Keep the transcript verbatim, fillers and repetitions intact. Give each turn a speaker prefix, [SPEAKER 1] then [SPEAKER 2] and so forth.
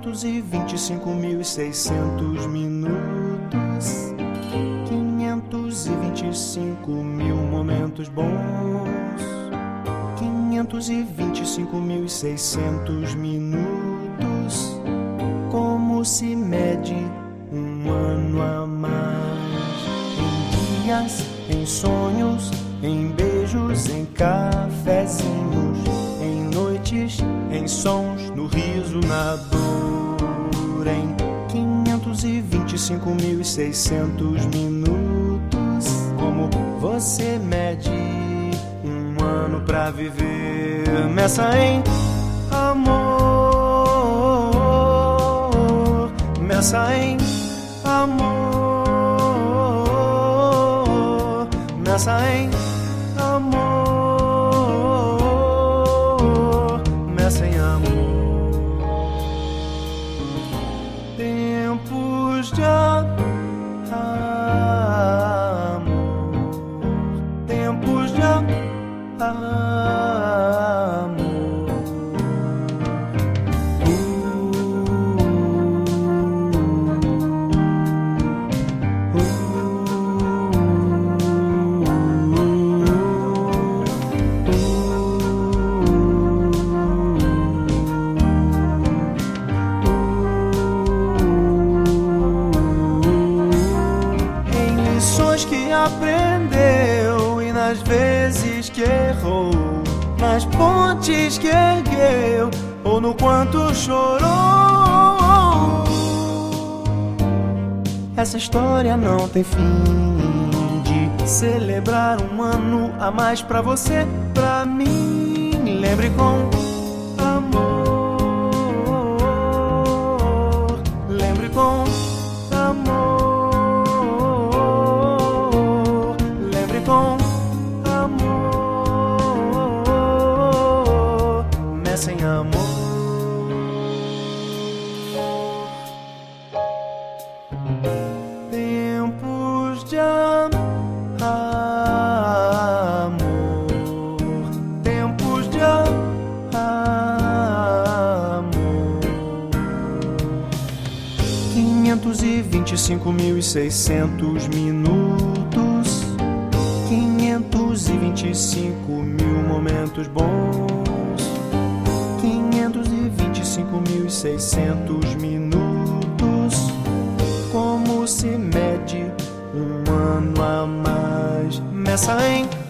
[SPEAKER 1] quinhentos e vinte e cinco mil e seiscentos minutos, quinhentos e vinte e cinco mil momentos bons, quinhentos e vinte e cinco mil e seiscentos minutos. Como se mede um ano a mais? Em dias, em sonhos, em beijos, em cafezinhos, em noites, em sons, no riso, na dor. Em quinhentos e vinte e cinco mil e seiscentos minutos. Como você mede um ano pra viver? Meça em amor, meça em amor, meça em amor, meça em amor. Tempos de amor, tempos de amor. Que aprendeu e nas vezes que errou, nas pontes que ergueu ou no quanto chorou. Essa história não tem fim de celebrar um ano a mais pra você, pra mim. Lembre com amor, lembre com amor, com amor, meça em amor. Tempos de amor, tempos de amor. Quinhentos e vinte e cinco mil e seiscentos minutos, quinhentos e vinte e cinco mil momentos bons, quinhentos e vinte e cinco mil e seiscentos minutos. Como se mede um ano a mais? Meça em